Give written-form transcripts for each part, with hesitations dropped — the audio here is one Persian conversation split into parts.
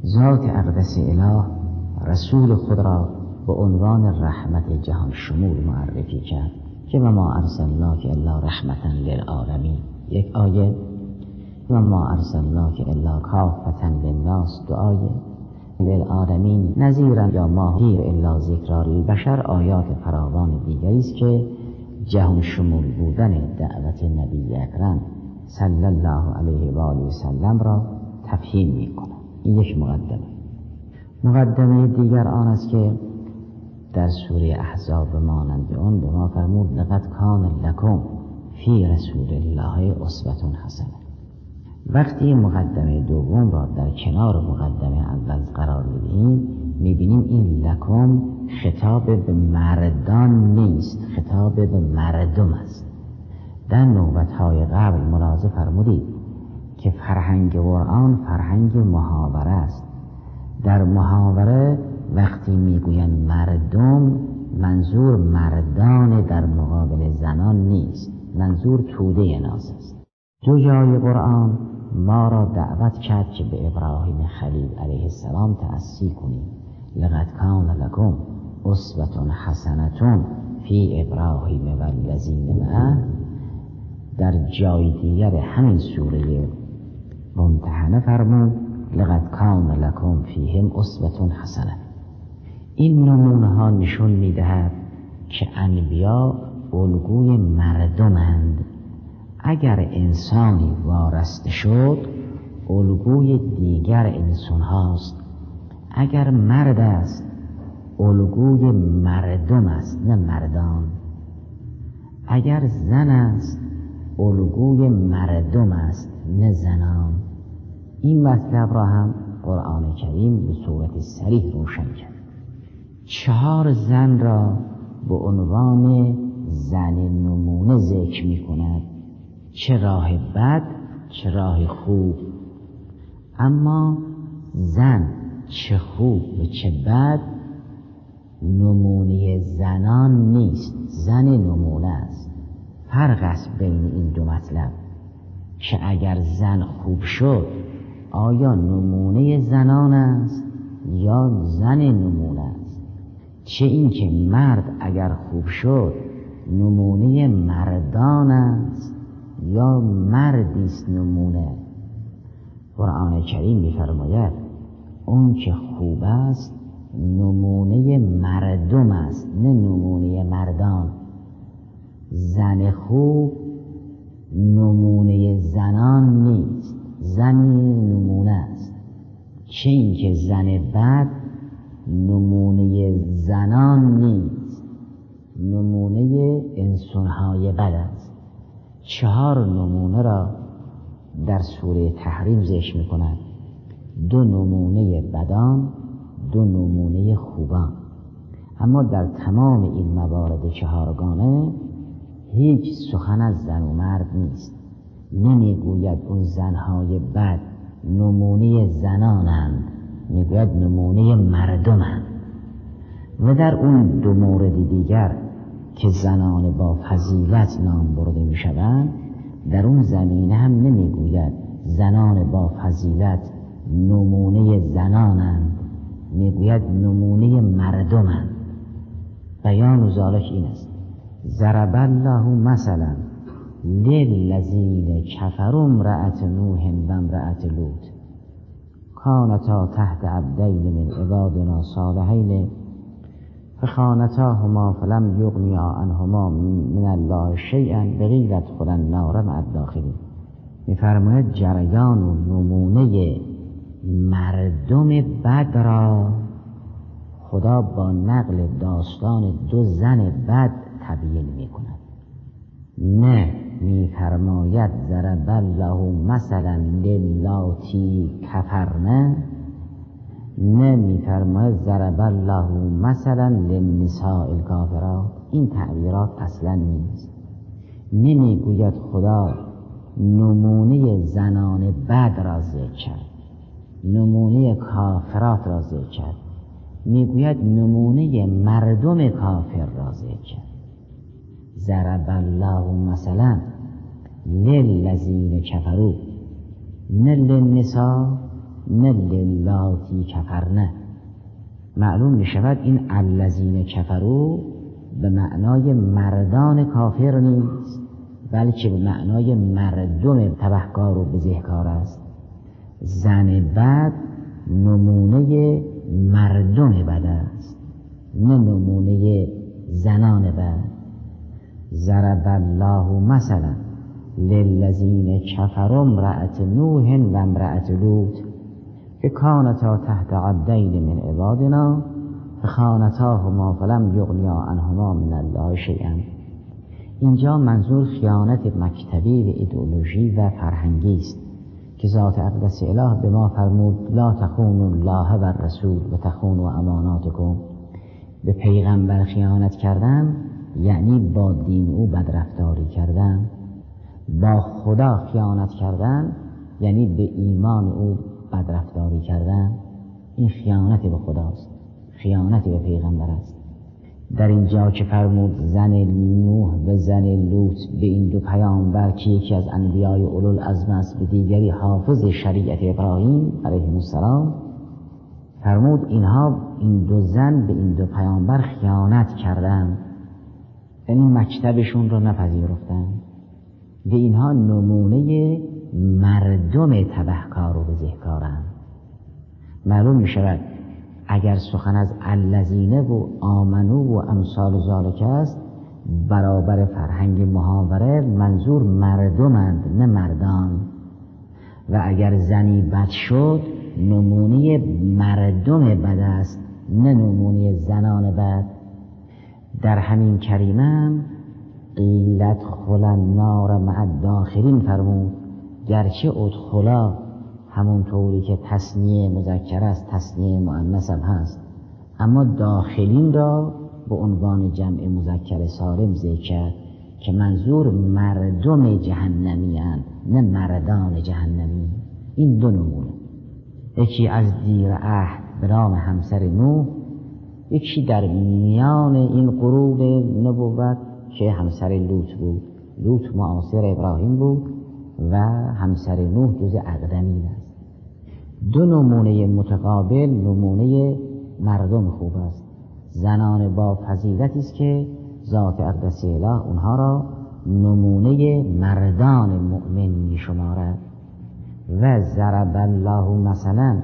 ذات اقدس اله رسول خود را به عنوان رحمت جهان شمول معرفی کرد که و ما ارسلناک الا رحمتا للعالمین یک آیه، و ما ارسلناک الا کافة للناس دو آیه، للعالمین نذیرا یا ماهیر الا ذکری للبشر آیات فراوان دیگری است که جهان شمول بودن دعوت نبی اکرم صلی الله علیه و آله و سلم را تفهیم می‌کند. این یک مقدمه دیگر آن است که در سوره احزاب مانند آن به ما فرمود لقد کان لکم فی رسول الله اسوة حسنه. وقتی مقدمه دوم را در کنار مقدمه اول قرار می‌دهیم می‌بینیم این لکم خطاب به مردان نیست، خطاب به مردم است. در نوبت‌های قبل ملاحظه فرمودید که فرهنگ قرآن فرهنگ محاوره است. در محاوره وقتی میگویند مردم منظور مردان در مقابل زنان نیست، منظور توده ناس است. دو جای قرآن ما را دعوت کرد که به ابراهیم خلیل علیه السلام تأسی کنیم. لقد کان لکم اسوة حسنة فی ابراهیم و الذین معه. در جای دیگر همین سوره ممتحنه فرمود لقد کان لکم فیهم اسوة حسنه. این نمونه ها نشون میدهد که انبیا الگوی مردمند. اگر انسانی وارسته شد الگوی دیگر انسان هاست. اگر مرد است الگوی مردم است نه مردان. اگر زن است الگوی مردم است نه زنان. این مطلب را هم قرآن کریم به صورت صریح روشن کرد. 4 زن را به عنوان زن نمونه ذکر می کند، چه راه بد چه راه خوب. اما زن چه خوب و چه بد نمونه زنان نیست، زن نمونه است. فرق است بین این دو مطلب که اگر زن خوب شد آیا نمونه زنان است یا زن نمونه است. چه این که مرد اگر خوب شد نمونه مردان است یا مردی است نمونه. قرآن کریم می‌فرماید اون که خوب است نمونه مردم است نه نمونه مردان. زن خوب نمونه زنان نیست، زنی نمونه است. چه این که زن بد نمونه زنان نیست، نمونه انسان‌های بد است. 4 نمونه را در سوره تحریم ذکر می‌کند. 2 نمونه بدان، 2 نمونه خوبان. اما در تمام این موارد 4گانه هیچ سخن از زن و مرد نیست. نمیگوید اون زنهای بد نمونه زنانند، میگوید نمونه مردمند. و در اون 2 مورد دیگر که زنان با فضیلت نام برده میشوند در اون زمینه هم نمیگوید زنان با فضیلت نمونه زنانند، میگوید نمونه مردمند. بیان ذالک این است ضرب الله مثلا للذین کفروا امرأة نوح و امرأة لوط کانتا تحت عبدین من عبادنا صالحین فخانتاهما فلم یغنیا عنهما من الله شیئا وقیل ادخلا النار مع الداخلین. می‌فرماید جریان و نمونه مردم بد را خدا با نقل داستان 2 زن بد تبیین می‌کند. نه می‌فرماید ضرب الله مثلا للاتی کفرن، نه می‌فرماید ضرب الله مثلا للنساء الکافرات. این تعبیرات اصلا نیست. نمیگوید خدا نمونه زنان بد را ذکر کرد، نمونه کافرات را ذکر کرد. میگوید نمونه مردم کافر را ذکر کرد. ضرب الله مثلا للذین کفروا، نه للنساء نه للاتی کفرنه. معلوم می شود این الذین کفروا به معنای مردان کافر نیست، بلکه به معنای مردم تبهکار و بزهکار است. زن بد نمونه مردم بد است، نه نمونه زنان بد. ضرب الله مثلا للذین کفروا امرأة نوح و امرأة لوط که کانتا تحت عبدین من عبادنا فخانتاهما فلم یغنیا عنهما من الله شیئا. اینجا منظور خیانت مکتبی و ایدئولوژی و فرهنگی است که ذات اقدس اله به ما فرمود لا تخونوا الله و الرسول و تخونوا اماناتکم. به پیغمبر خیانت کردن یعنی با دین او بدرفتاری کردن، با خدا خیانت کردن یعنی به ایمان او بدرفتاری کردن. این خیانت به خداست، خیانت به پیغمبر است. در اینجا که فرمود زن نوح و زن لوط به این دو پیامبر که یکی از انبیای اولوالعزم است و دیگری حافظ شریعت ابراهیم علیه السلام، فرمود اینها این دو زن به این دو پیامبر خیانت کردند، یعنی مکتبشون رو نپذیرفتن. به اینها نمونه مردم تبهکار و بزهکارند. معلوم می شود اگر سخن از الذین و آمنو و امثال ذالک است، برابر فرهنگ محاوره منظور مردمند نه مردان. و اگر زنی بد شد نمونه مردم بد است نه نمونه زنان بد. در همین کریمه قیل ادخلا النار مع الداخلین فرمود، گرچه ادخلا همون طوری که تثنیه مذکر است تثنیه مؤنث هم هست، اما داخلین را به عنوان جمع مذکر سالم ذکر کرد که منظور مردم جهنمی اند نه مردان جهنمی. این دو نمونه، یکی از دیر عهد به نام همسر نوح، یکی در میان این قرون نبوت که همسر لوط بود. لوط معاصر ابراهیم بود و همسر نوح جز اقدمین است. دو نمونه متقابل نمونه مردم خوب است، زنان با فضیلتی است که ذات اقدس اله اونها را نمونه مردان مؤمن می شمارد. و ضرب الله مثلا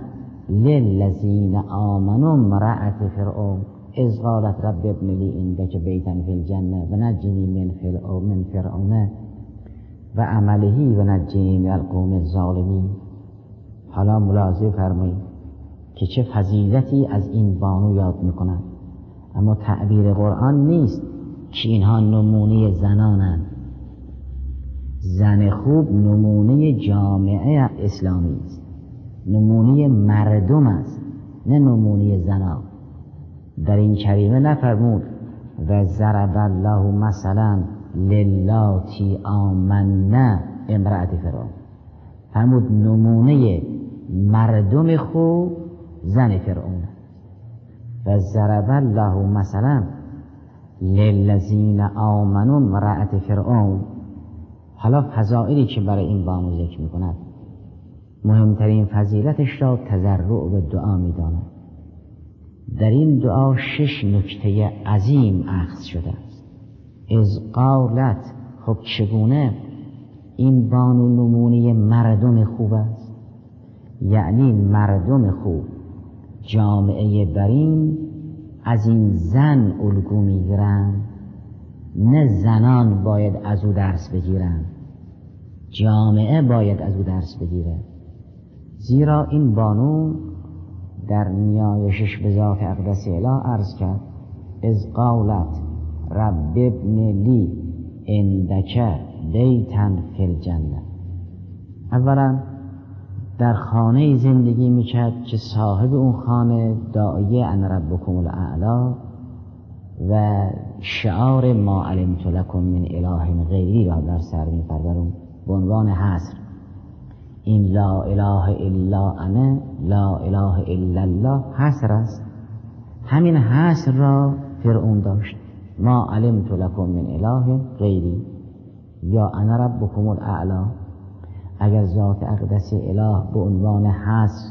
للذین آمنوا امرأة فرعون اذ قالت رب ابن لی عندک بیتا فی الجنه و نجنی من فرعون و عمله و نجنی من القوم الظالمین. حالا ملاحظه فرمایید که چه فضیلتی از این بانو یاد میکنند، اما تعبیر قرآن نیست که اینها نمونه زنانند. زن خوب نمونه جامعه اسلامی است، نمونه مردم است نه نمونه زنان. در این کریمه نفرمود و ضرب الله مثلا للاتی آمنا امرأة فرعون، فرمود نمونه مردم خوب زن فرعون. و ضرب الله مثلا للذین آمنوا امرأة فرعون. حالا فضائلی که برای این بانو ذکر میکند، مهمترین فضیلتش را تضرع و دعا میداند. در این دعا 6 نکته عظیم اخذ شده است. اذ قالت، خب چگونه این بانو نمونه مردم خوب است؟ یعنی مردم خوب جامعه برین از این زن الگو میگیرند، نه زنان باید از او درس بگیرند، جامعه باید از او درس بگیره. زیرا این بانو در نیایشش به ذات اقدس اله عرض کرد اذ قالت رب ابن لی عندک بیتا فی الجنه. اولا در خانه زندگی میکرد که صاحب اون خانه داعیه ان ربکم الاعلی و شعار ما علمت لکم من اله غیری را در سر میپرورون به عنوان حصر. این لا اله الا انا لا اله الا الله حصر است. همین حصر را فرعون داشت، ما علمت لکم من اله غیری یا انا ربکم الاعلی. اگر ذات اقدس اله به عنوان حصر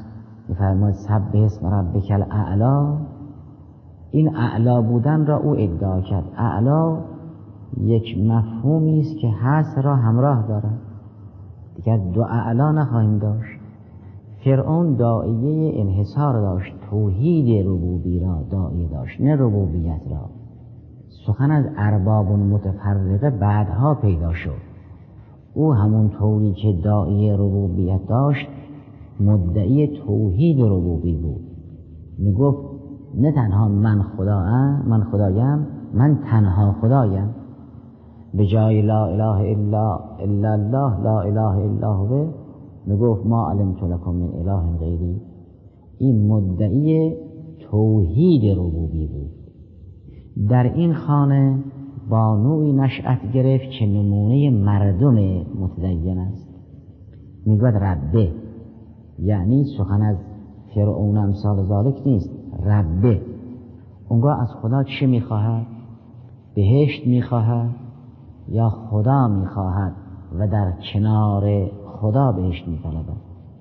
می‌فرماید سبح اسم ربک الاعلی. این اعلا بودن را او ادعا کرد. اعلا یک مفهومی است که حصر را همراه دارد، دیگر دو اعلا نخواهیم داشت. فرعون داعیه انحصار داشت، توحید ربوبی را داعیه داشت، نه ربوبیت را. سخن از ارباب متفرقه بعدها پیدا شد. او همون طوری که داعیه ربوبیت داشت مدعی توحید ربوبی بود. میگفت نه تنها من خدایم، من تنها خدایم. به جای لا اله الا الله لا اله الا هو میگفت ما علمت لکم من اله غیری. این مدعی توحید ربوبی بود. در این خانه بانوی نشأت گرفت که نمونه مردم متدین است. میگوید ربه، یعنی سخن از فرعون امثال ذالک نیست. ربه اونگاه از خدا چه میخواهد؟ بهشت میخواهد یا خدا میخواهد و در کنار خدا بهشت میطلبد؟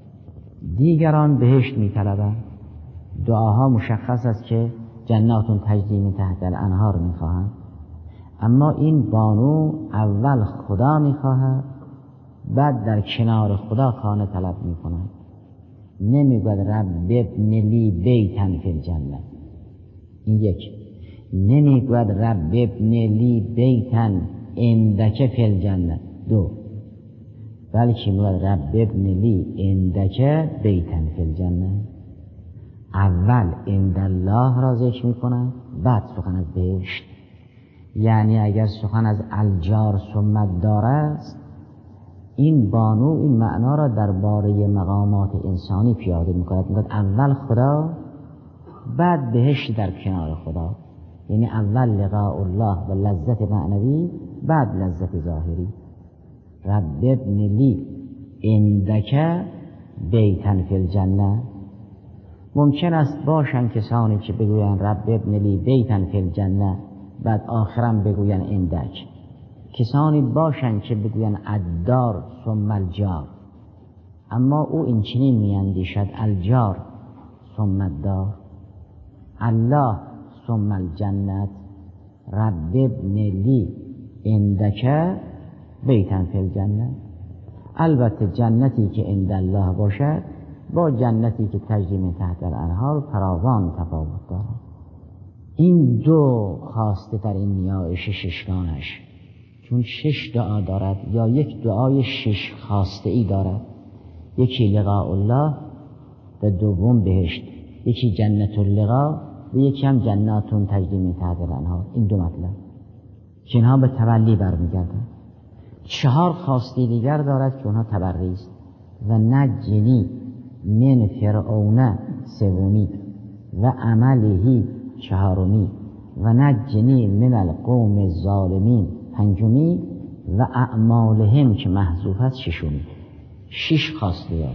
دیگران بهشت میطلبند. دعاها مشخص است که جناتون تجری من تحت الانهار میخواهند. اما این بانو اول خدا میخواهد، بعد در کنار خدا خانه طلب میکند. نمیگوید رب ابن لی بیتن فی الجنه. این یک. نمیگوید رب ابن لی بیتن عندک فی الجنه. دو. بلکه میگوید رب ابن لی عندک بیتن فی الجنه. اول عند الله را ذکر میکنند، بعد سخن از بهشت. یعنی اگر سخن از الجار ثم الدار است، این بانو این معنا را درباره مقامات انسانی پیاده میکند. میگوید اول خدا، بعد بهشت در کنار خدا. یعنی اول لقاء الله و لذت معنوی، بعد لذت ظاهری. رب ابن لی عندک بیتن فی الجنه. ممکن است باشند کسانی که بگویند رب ابن لی بیتن فی الجنه، بعد آخرا بگویند عندک. کسانی باشند که بگویند الدار ثم الجار، اما او این چنین میاندیشد الجار ثم الدار، الله ثم الجنت. رب ابن لی عندک بیتن فی الجنه. البته جنتی که عند الله باشد با جنتی که تجری من تحت الانهار فراوان تفاوت دارد. این دو خواسته در این نیایش ششگانش، چون 6 دعا دارد یا یک دعای 6 خواسته ای دارد. یکی لقاء الله و دوم بهشت، یکی جنت اللقاء و یکی هم جناتون تجری من تحت الانهار. این دو مطلب که اینها به تبلی برمیگردند. 4 خواسته دیگر دارد که اونها تبری است. و نجنی من فرعون سومی و عمله چهارمی و نجنی من القوم الظالمین پنجمی و اعمالهم که محذوف است ششمی. 6 خواسته داره.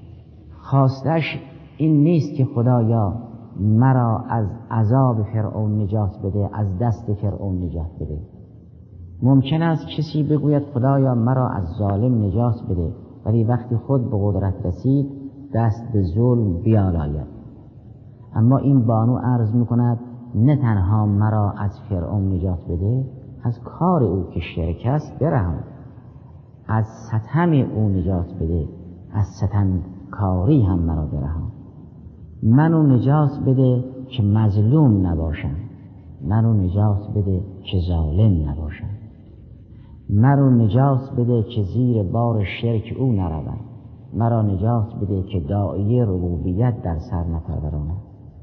خواستش این نیست که خدایا مرا از عذاب فرعون نجات بده، از دست فرعون نجات بده. ممکن است کسی بگوید خدایا مرا از ظالم نجات بده، ولی وقتی خود به قدرت رسید دست به ظلم بیالاید. اما این بانو عرض میکند نه تنها مرا از فرعون نجات بده، از کار او که شرک است برهم، از ستم او نجات بده، از ستم کاری هم مرا برهم. منو نجات بده که مظلوم نباشم، منو نجات بده که ظالم نباشم، مرا نجات بده که زیر بار شرک او نروم، مرا نجات بده که داعیه ربوبیت در سر نپرورانم.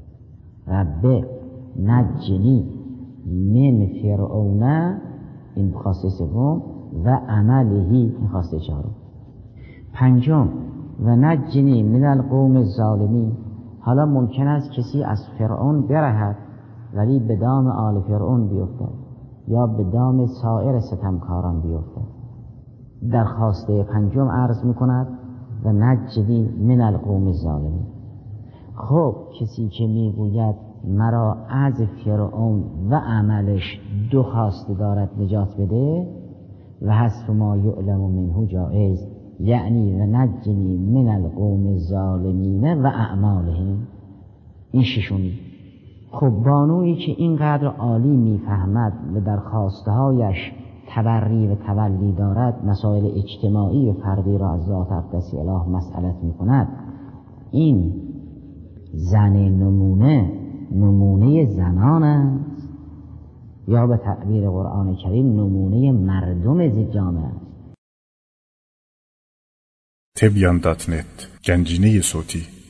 رب نجنی من فرعون، این خواسته سوم، و عمله، این خواسته چهارم. پنجم و نجنی من القوم الظالمین. حالا ممکن است کسی از فرعون برهد ولی به دام آل فرعون بیفتد یا به دام سایر ستمکاران بیفتد. در خواسته پنجم عرض میکند و نجنی من القوم الظالمین. خب کسی که میگوید مرا از فرعون و عملش 2 خواسته دارد نجات بده و حذف ما یعلم منه جایز، یعنی و نجنی من القوم الظالمین و اعمالهم. این ششمی. خب بانویی که اینقدر عالی میفهمد و در خواستهایش تبری و تولی دارد، مسائل اجتماعی و فردی را از ذات اقدس اله مسئلت میکند، این زن نمونه زنان است، یا به تعبیر قرآن کریم نمونه مردم جامعه است. تبیان.net گنجینه صوتی